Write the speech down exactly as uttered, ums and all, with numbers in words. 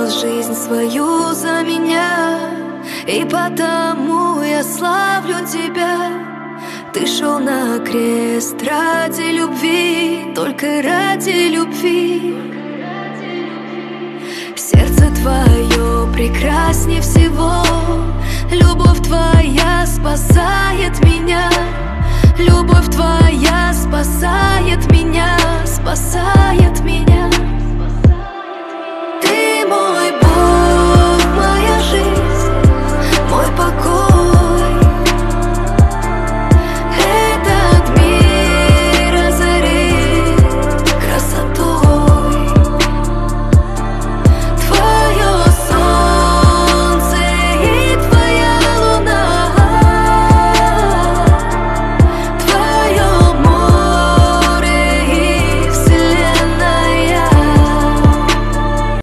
отдал жизнь свою за меня, и потому я славлю тебя. Ты шел на крест ради любви, только ради любви. Сердце твое прекраснее всего, любовь твоя спасает меня. Любовь твоя спасает меня, спасает меня.